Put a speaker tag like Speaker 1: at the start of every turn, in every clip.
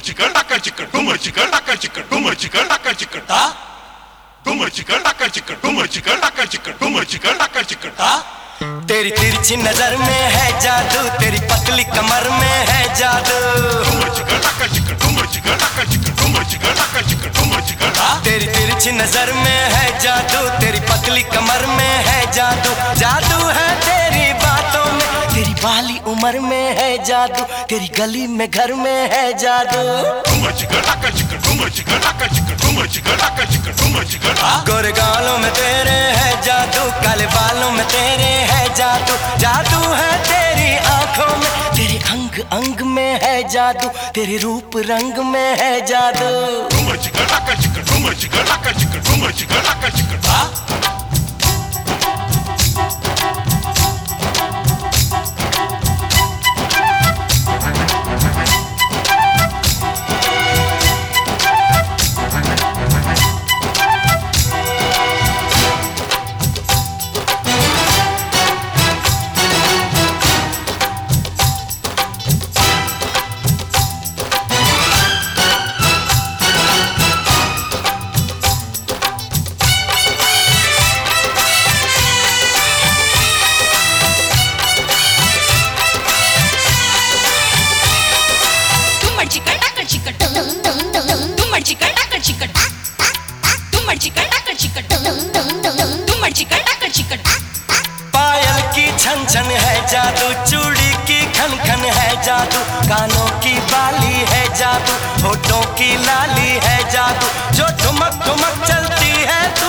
Speaker 1: chicken laka chicken, tumor chicken laka chicken, tumor chicken laka chicken ta. tumor chicken laka chicken, tumor chicken laka chicken, tumor chicken laka chicken ta.
Speaker 2: तेरी तिरछी नजर में है जादू, तेरी पतली कमर में है जादू।
Speaker 1: tumor chicken laka chicken, tumor chicken laka chicken, tumor chicken laka chicken, tumor chicken ta.
Speaker 2: तेरी तिरछी नजर में है जादू, तेरी पतली कमर में है जादू। जादू है तेरी बातों में, तेरी बाली उम्र में है जादू, तेरी गली में घर में है जादू।
Speaker 1: tumor chicken laka chicken, tumor chicken laka chicken, tumor chicken laka chicken, tumor chicken ta.
Speaker 2: गोरे गालों में तेरे है जादू, काले बालों में तेरे है जादू। जादू है तेरी आंखों में, तेरे अंग अंग में है जादू, तेरे रूप रंग में है जादू।
Speaker 1: tumor chicken laka chicken, tumor chicken laka chicken, tumor chicken laka chicken ta.
Speaker 2: पायल की छन छन है जादू, चूड़ी की खन खन है जादू, कानों की बाली है जादू, होठों की लाली है जादू। जो ठुमक ठुमक चलती है तू,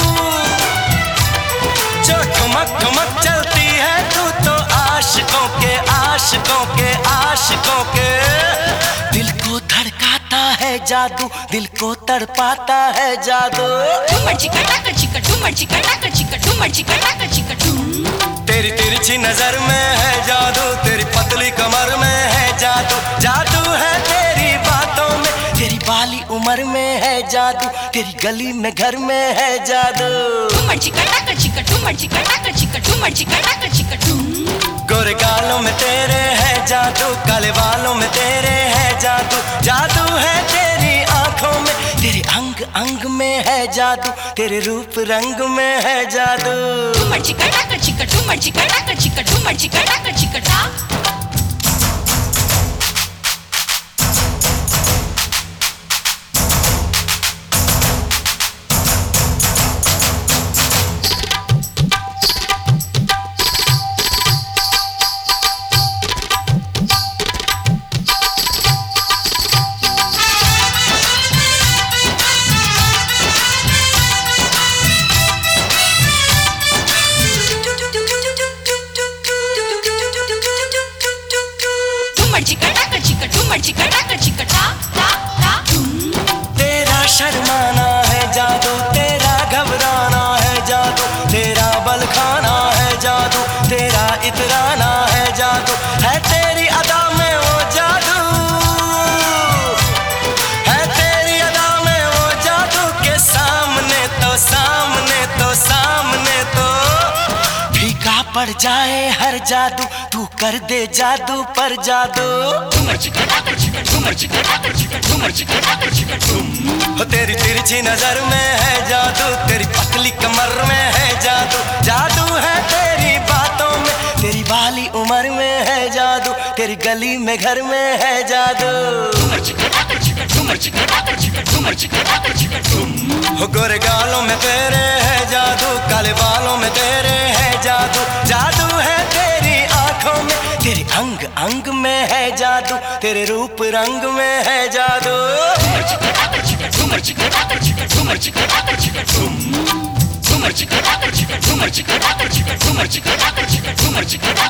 Speaker 2: जो ठुमक ठुमक चलती है तू, तो आशिकों के आशिकों के आशिकों के दिल को धड़काता है जादू, दिल को तड़पाता है जादू। तेरी तिरछी नजर में है जादू, तेरी पतली कमर में है जादू। जादू है तेरी बातों में, तेरी बाली उम्र में है जादू, तेरी गली में घर में है जादू। गोरे गालों में तेरे है जादू, काले बालों में तेरे है जादू। जादू है तेरी आंखों में, तेरे अंग अंग में है जादू, तेरे रूप रंग में है जादू। तेरा शर्माना है जादू, तेरा घबराना है जादू, तेरा बल खाना है जादू, तेरा इतराना है जादू। है तेरी अदा में वो जादू, है तेरी अदा में वो जादू के सामने तो सामने तो सामने तो फीका पड़ जाए हर जादू, तू कर दे जादू पर जादू। तेरी तिरछी नजर में है जादू, तेरी पतली कमर में है जादू। जादू है तेरी बातों में, तेरी बाली उम्र में है जादू, तेरी गली में घर में है जादू। गोरे गालों में तेरे है जादू, काले बालों में तेरे है जादू। जादू है तेरी आंखों में, तेरे अंग अंग में है जादू, तेरे रूप रंग में है जादू।
Speaker 1: Tumor chicken,